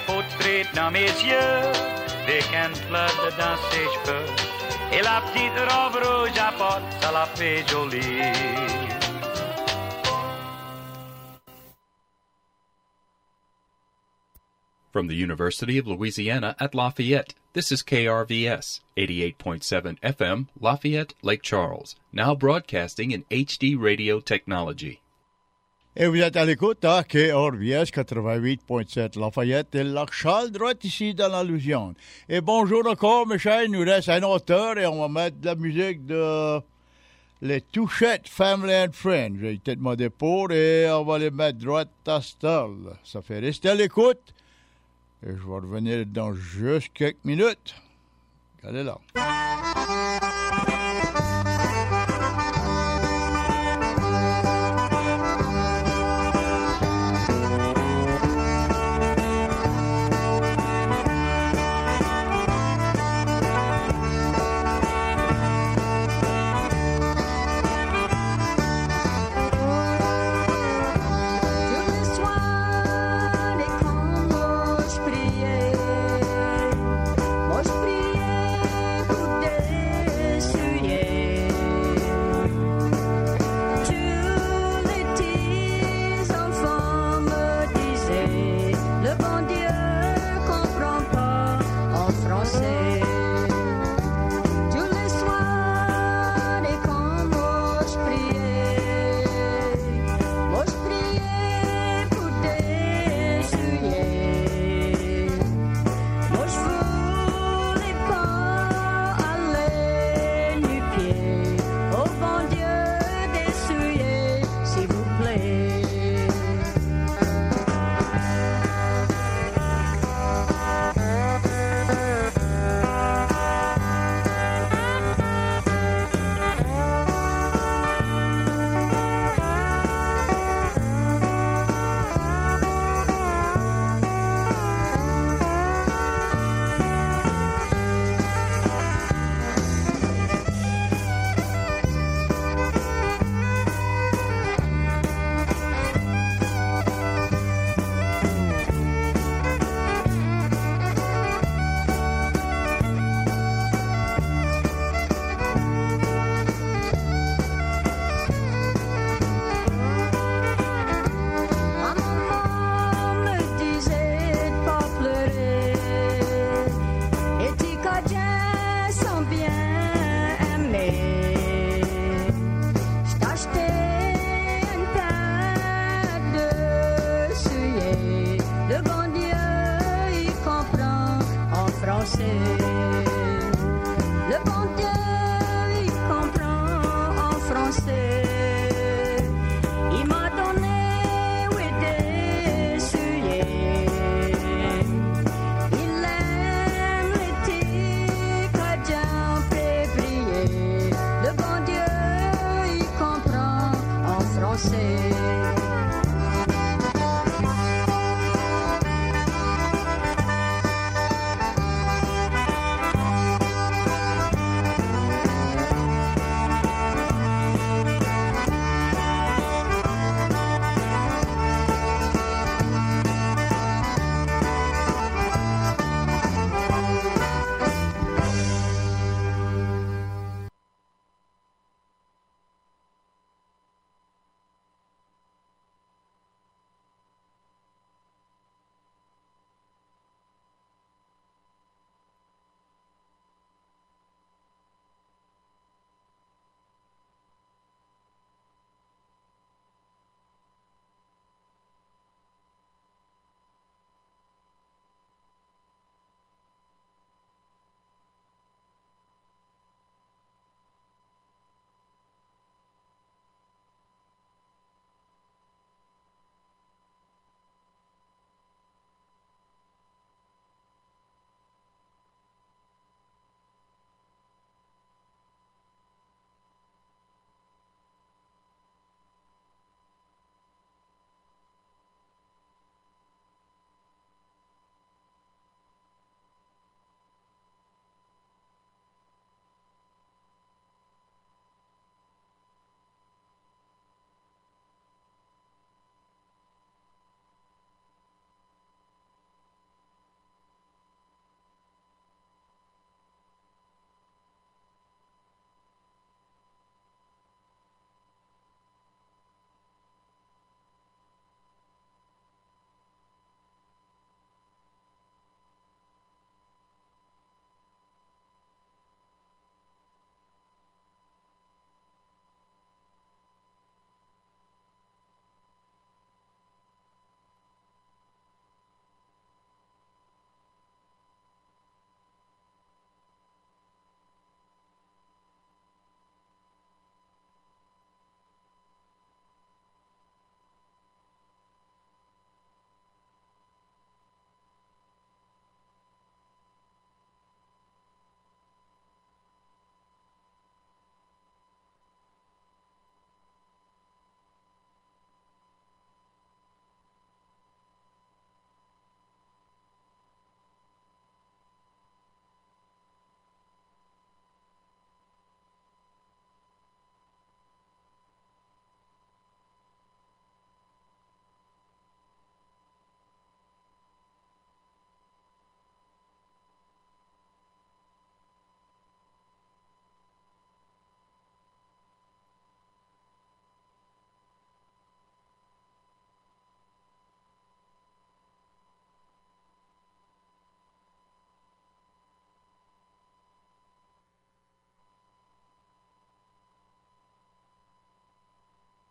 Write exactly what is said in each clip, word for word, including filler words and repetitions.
peau de frite dans mes yeux, des cannes fleurs dans ses cheveux, et la petite robe rouge apporte, ça la fait jolie. From the University of Louisiana at Lafayette, this is K R V S, eighty-eight point seven F M, Lafayette, Lake Charles, now broadcasting in H D radio technology. Et vous êtes à l'écoute à K R V S quatre-vingt-huit point sept Lafayette et Lac Charles, droit ici dans la Louisiane. Et bonjour encore, mes chers, il nous reste un auteur et on va mettre de la musique de les Touchettes Family and Friends. J'ai été demandé pour et on va les mettre droit à stall. Ça fait rester à l'écoute. Et je vais revenir dans juste quelques minutes. Allez là.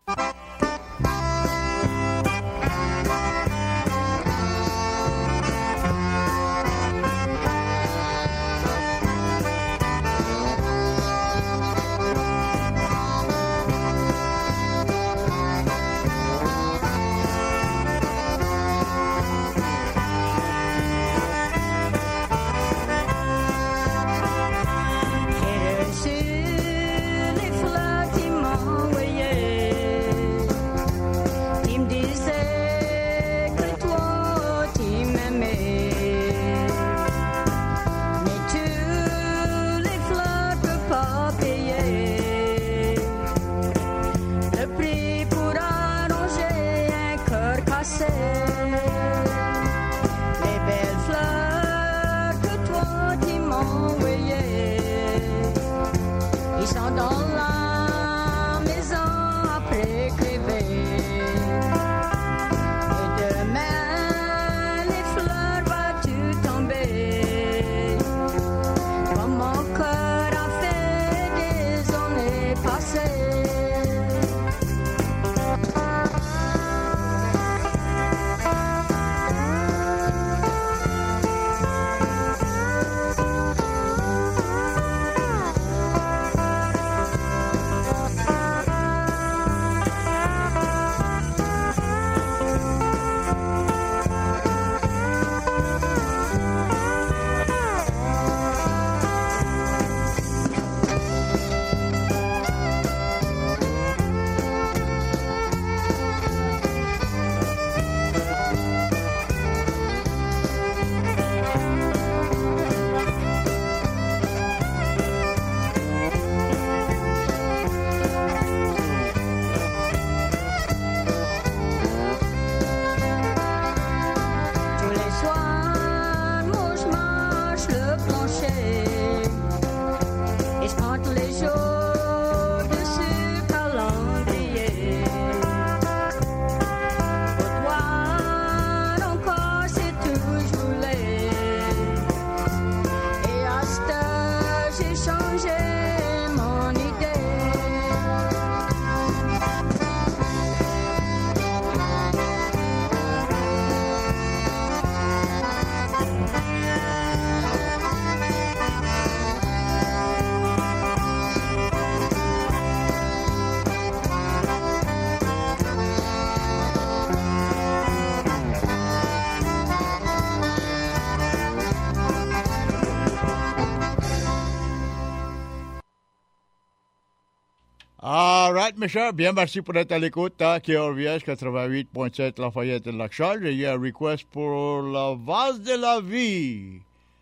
All right, mes chers, bien merci pour être à l'écoute à K R V S quatre-vingt-huit point sept Lafayette et Lac-Charles. J'ai eu un request pour la vase de la vie.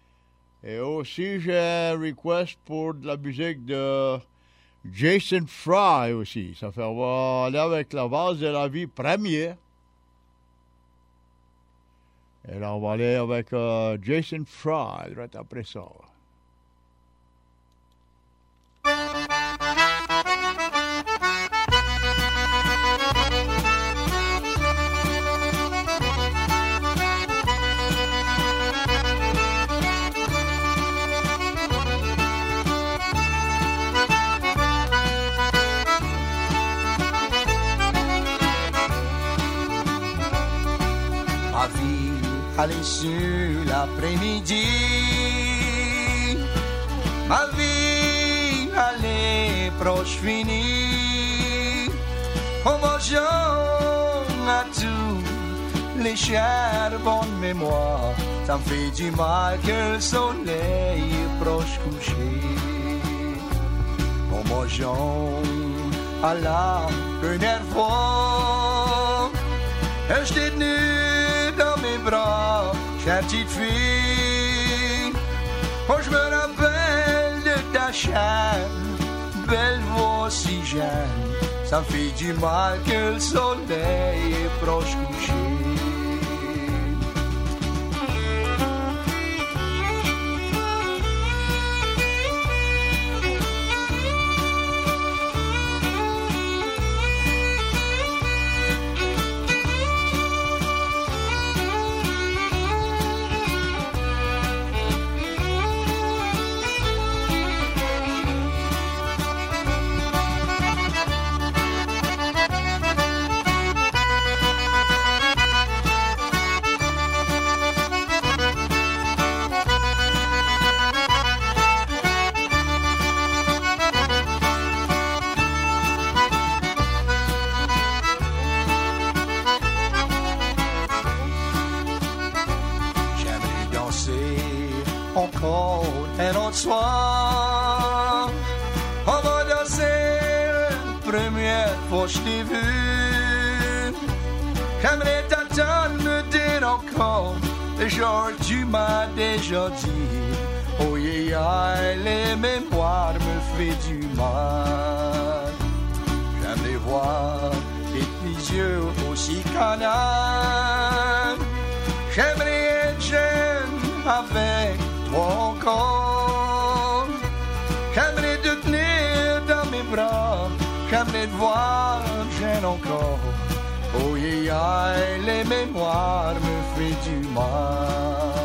Et aussi, j'ai un request pour de la musique de Jason Fry aussi. Ça fait, on va aller avec la vase de la vie première. Et là, on va aller avec uh, Jason Fry, right après ça. Ma vie allait sur l'après-midi, ma vie allait proche finie, en mangeant à tous les chères bonnes mémoires, ça me fait du mal que le soleil est proche couché, en mangeant à la première fois, et j'étais nu dans mes bras, chère petite fille. Oh, je me rappelle de ta chair, belle voix si jeune. Ça me fait du mal que le soleil est proche couché. encore un autre soir. On va danser la première fois que je t'ai vu. J'aimerais t'entendre me dire encore le jour tu m'as déjà dit. Oh yeah, yeah, les mémoires me font du mal. J'aimerais voir tes yeux aussi canards. J'aimerais être jeune avec toi encore. J'aimerais te tenir dans mes bras. J'aimerais te voir jeune encore. Oh yeah, yeah, les mémoires me font du mal.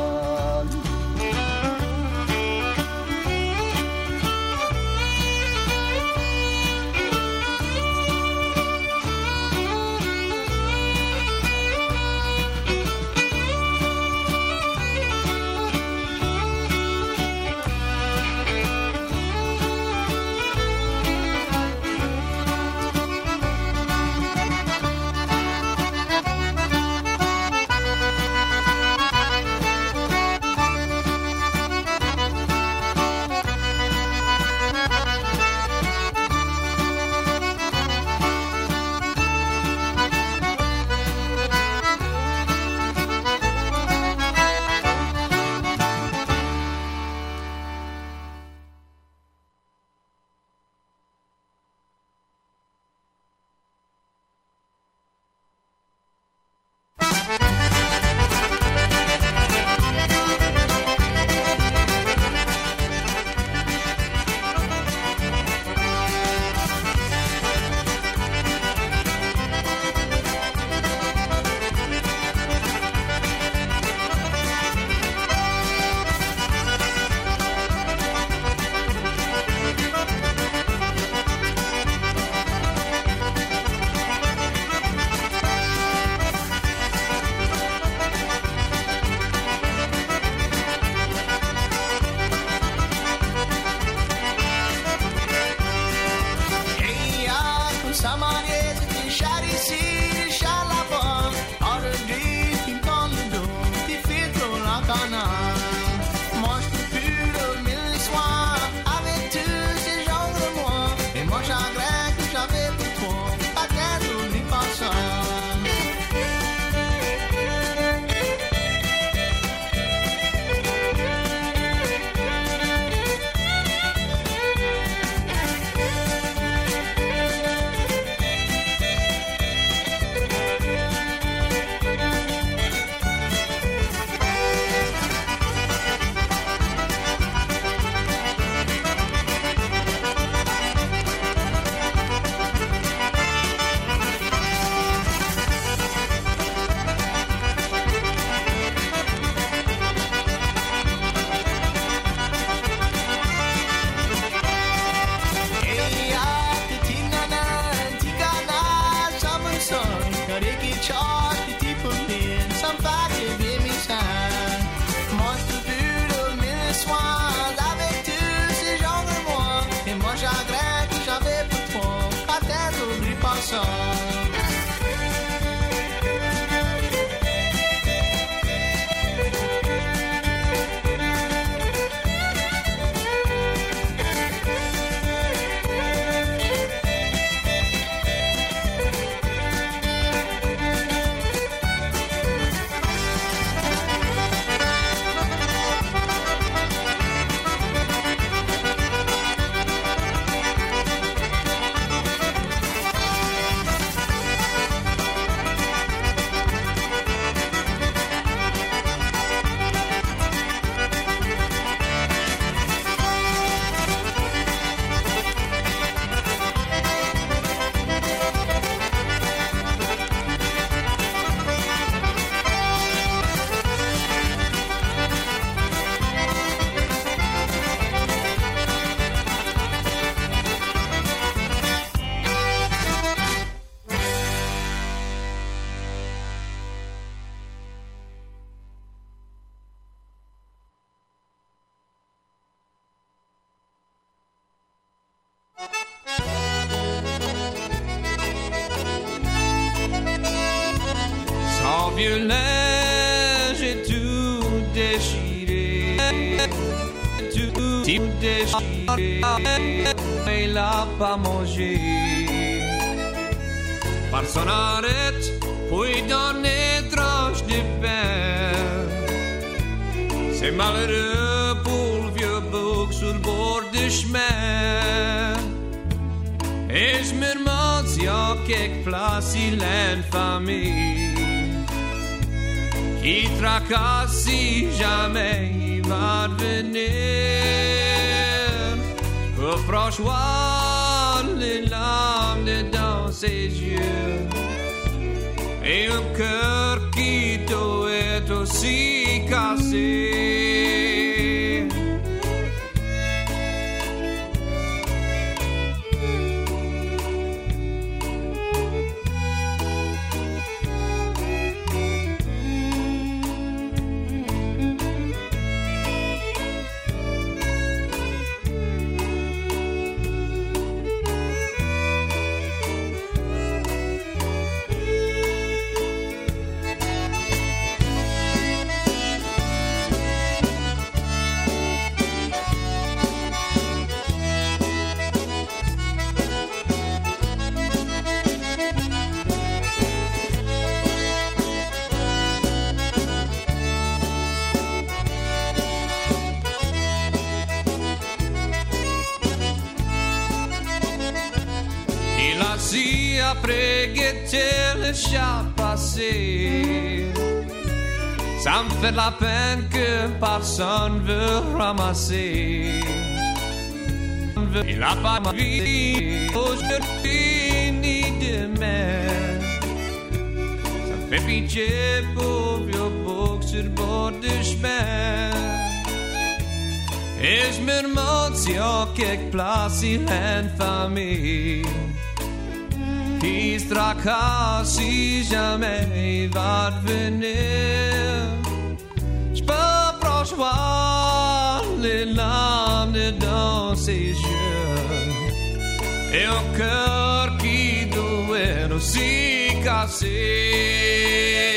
vieux linge est tout déchiré. tout déchiré, il a pas mangé. Par son arrête, puis donner tranche de pain. C'est malheureux pour le vieux bouc sur le bord du chemin. Et je me demande si à quelque place il a une famille qui tracasse si jamais il va revenir. Pour franchir les larmes dans ses yeux et un cœur qui doit être aussi cassé. Si après guetter le chat passé, ça me fait de la peine que personne veut ramasser. Il a pas ma vie aujourd'hui ni demain. Ça me fait pitié pour vieux bouc sur le bord du chemin. Et je me demande si en quelque place il a une famille qui se tracasse si jamais il va revenir. Je peux proche voir les larmes dans ses yeux et un cœur qui doit être aussi cassé.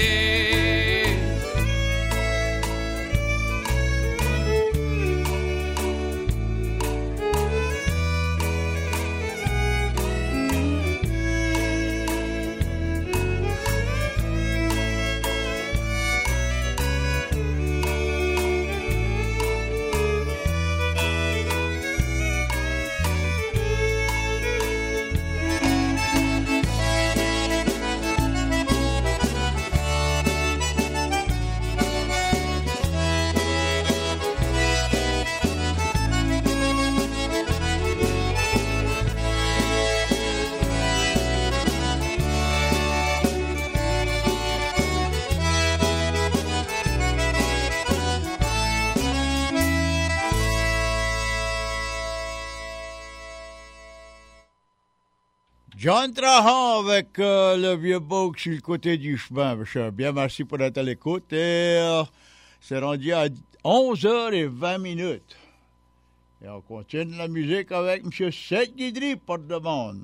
John Trahan avec euh, le vieux bouc sur le côté du chemin. Bien, merci pour être à l'écoute. Et euh, c'est rendu à onze heures vingt minutes. Et on continue la musique avec M. Seth Guidry, porte-demande.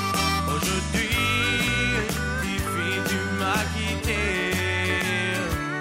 Aujourd'hui, il fait du m'as quitté.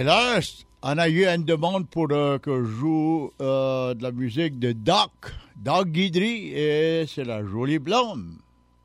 Et là, on a eu une demande pour euh, que je joue euh, de la musique de Doc, Doc Guidry, et c'est la Jolie Blonde.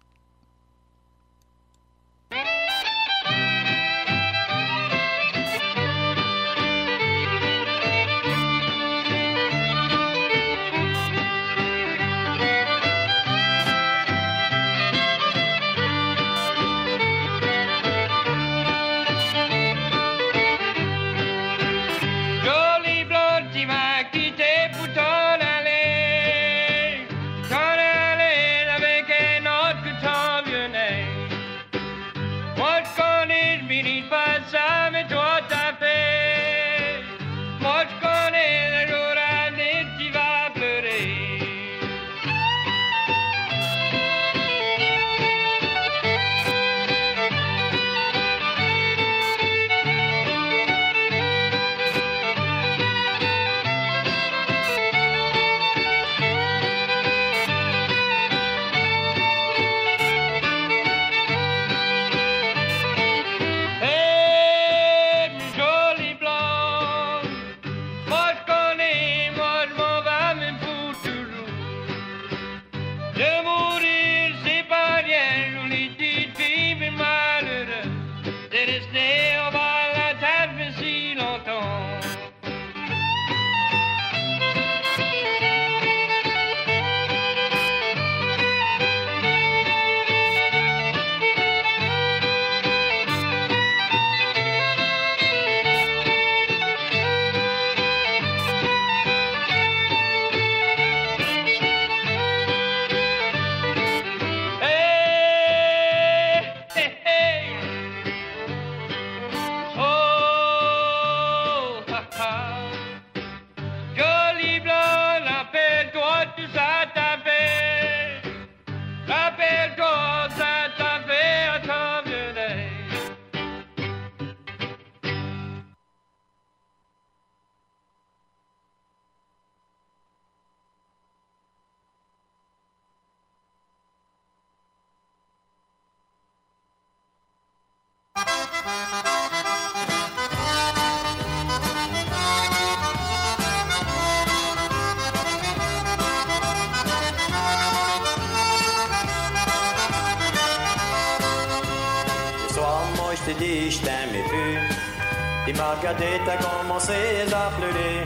Je t'aimais plus. Il m'a regardé, t'as commencé à pleurer.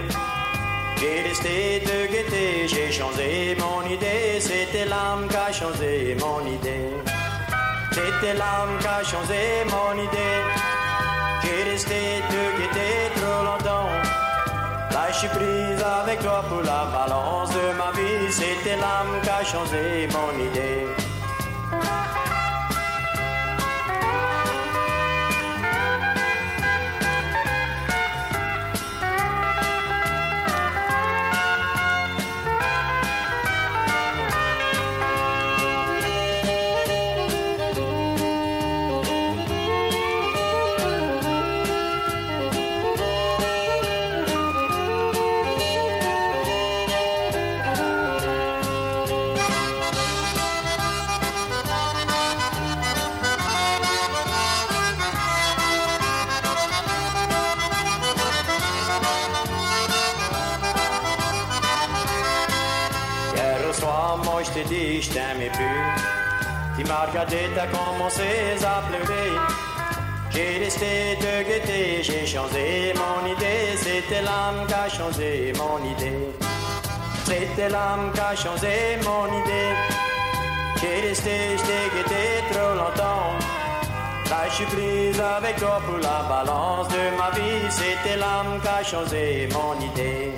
J'ai resté te guetter, j'ai changé mon idée. C'était l'âme qui a changé mon idée. C'était l'âme qui a changé mon idée. J'ai resté te guetter trop longtemps. Là je suis prise avec toi pour la balance de ma vie. C'était l'âme qui a changé mon idée. Je t'aimais plus. Tu m'as regardé, t'as commencé à pleurer. J'ai resté te guetter, j'ai changé mon idée. C'était l'âme qui a changé mon idée. C'était l'âme qui a changé mon idée. J'ai resté, je t'ai guetté trop longtemps. Là je suis prise avec toi pour la balance de ma vie. C'était l'âme qui a changé mon idée.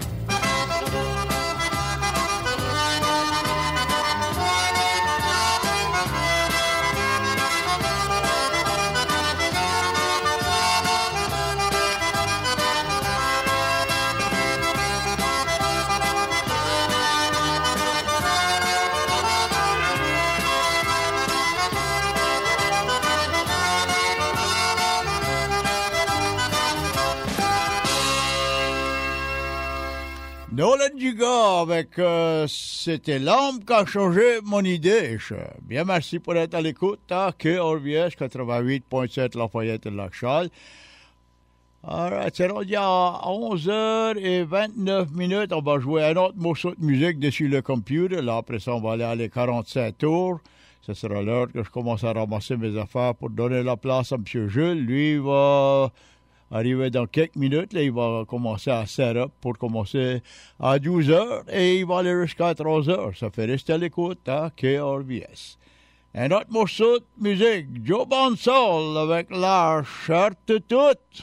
Nolan Giga avec euh, C'était l'âme qui a changé mon idée. Bien, merci pour être à l'écoute à K R V S quatre-vingt-huit point sept Lafayette et Lac-Charles. Alright, c'est rendu à onze heures vingt-neuf minutes. On va jouer un autre morceau de musique dessus le computer. Là, après ça, on va aller à les quarante-cinq tours. Ce sera l'heure que je commence à ramasser mes affaires pour donner la place à M. Jules. Lui, il va arriver dans quelques minutes. Là, il va commencer à set up pour commencer à douze heures et il va aller jusqu'à trois heures. Ça fait rester à l'écoute à K R V S. Un autre morceau de musique, Joe Bonsall avec la charte toute.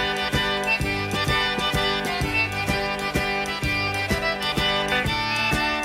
Thank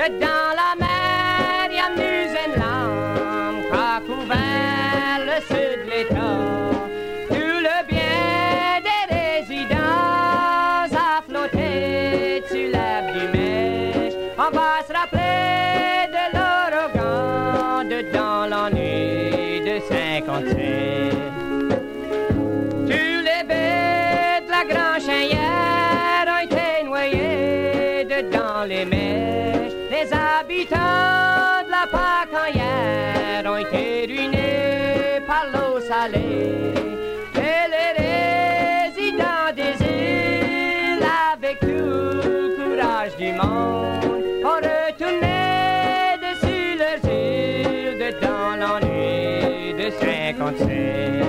Dedans la mer, y a Musenland qu'a couvert le sud de l'État. Tout le bien des résidents a flotté sur l'herbe du Mèche. On va se rappeler de l'ouragan dedans l'année de cinquante-sept. Tous les bêtes de la Grand Chênière ont été noyés dedans les mèches. Les habitants de la Pacagnère ont été ruinés par l'eau salée. Et les résidents des îles, avec tout le courage du monde, ont retourné dessus leurs îles dedans l'année de cinquante-sept.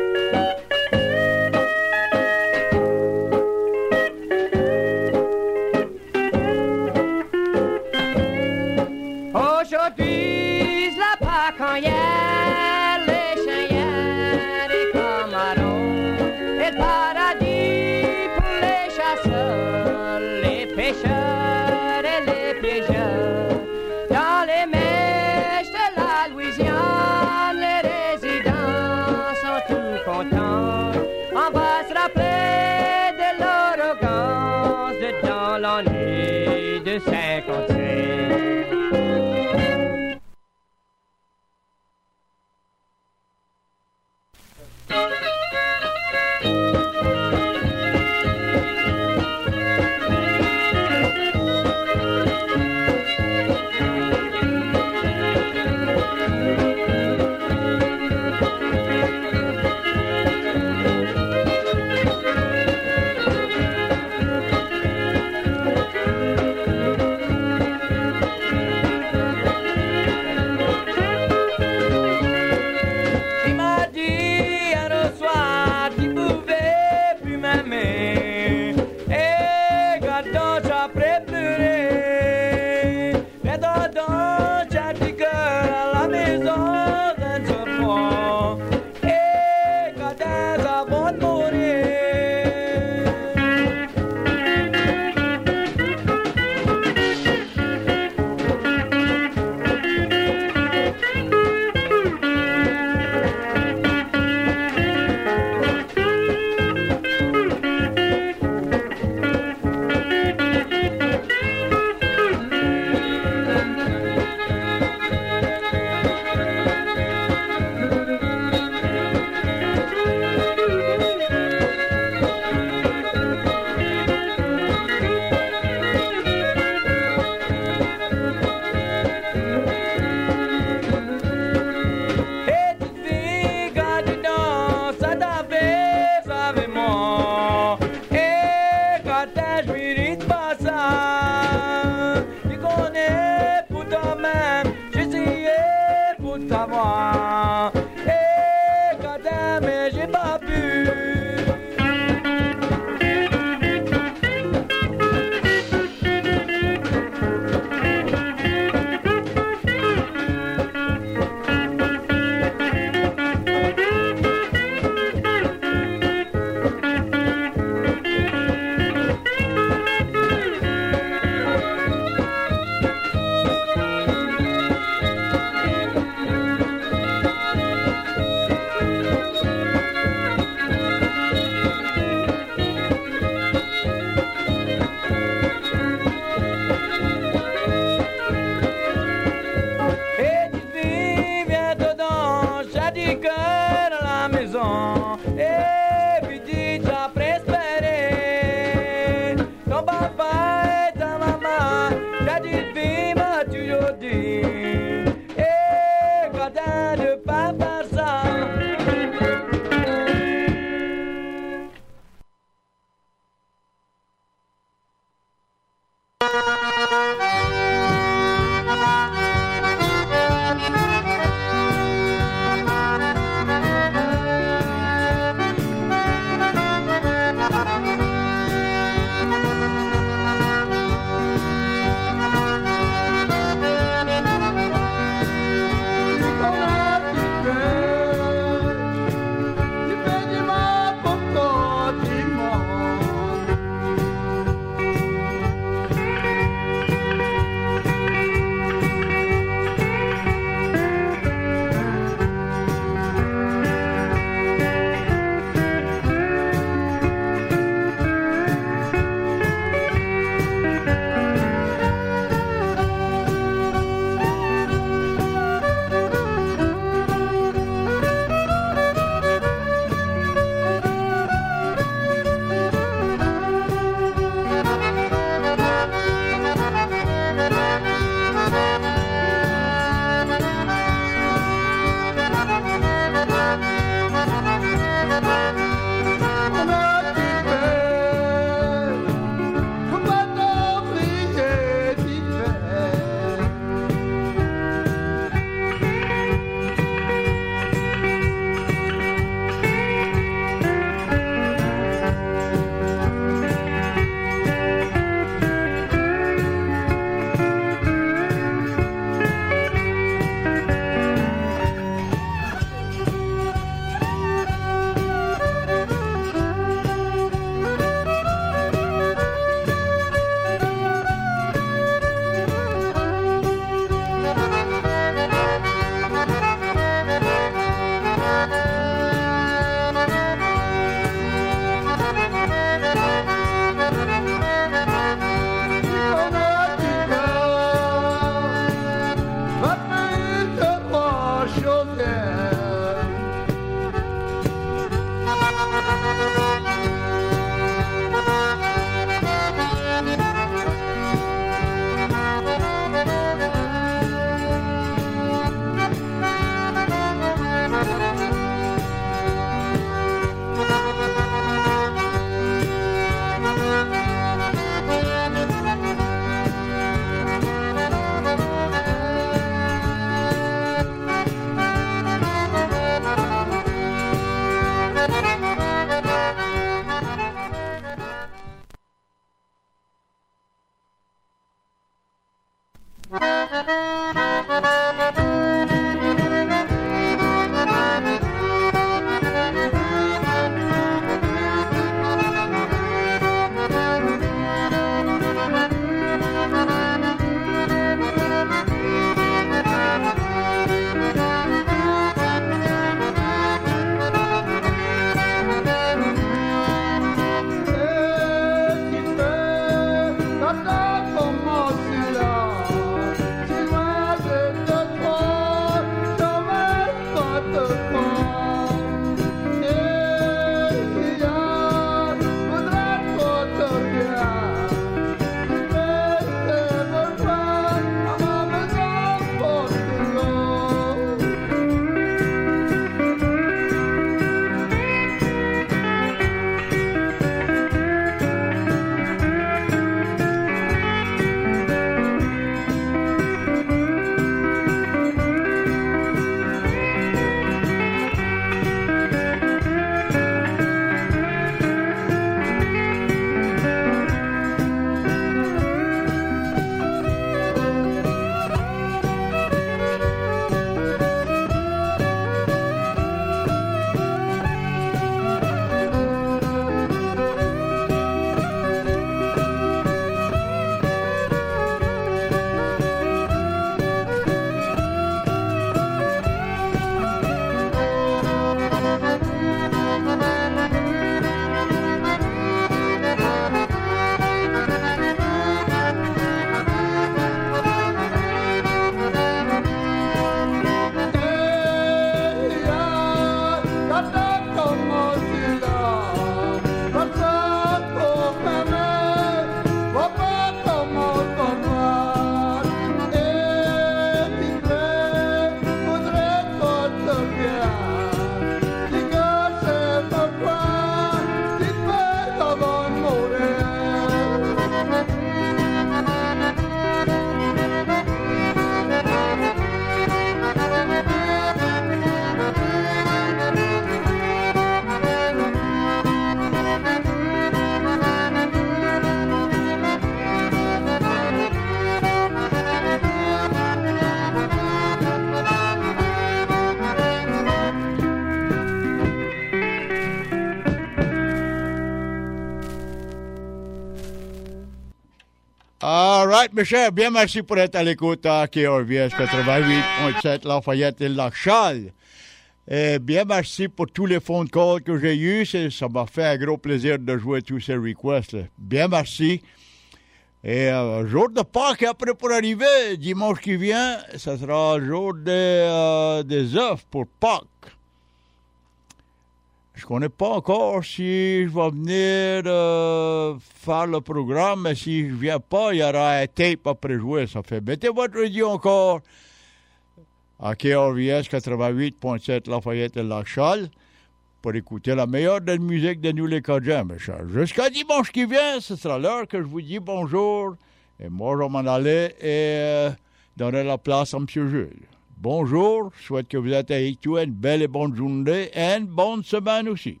All right, mes chers, bien merci pour être à l'écoute à K R V S quatre-vingt-huit point sept Lafayette et Lac-Charles. Et bien merci pour tous les phone calls que j'ai eus. C'est, ça m'a fait un gros plaisir de jouer tous ces requests. Là. Bien merci. Et euh, jour de Pâques après pour arriver, dimanche qui vient, ça sera jour des, euh, des œufs pour Pâques. Je ne connais pas encore si je vais venir euh, faire le programme, mais si je ne viens pas, il y aura un tape après jouer. Ça fait, mettez votre radio encore à K R V S quatre-vingt-huit point sept Lafayette et Lac-Charles pour écouter la meilleure de la musique de nous les Cajuns, mes chers. Jusqu'à dimanche qui vient, ce sera l'heure que je vous dis bonjour. Et moi, je vais m'en aller et euh, donner la place à M. Jules. Bonjour, je souhaite que vous êtes avec toi une belle et bonne journée et une bonne semaine aussi.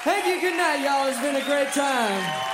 Thank you. Good night, y'all. It's been a great time.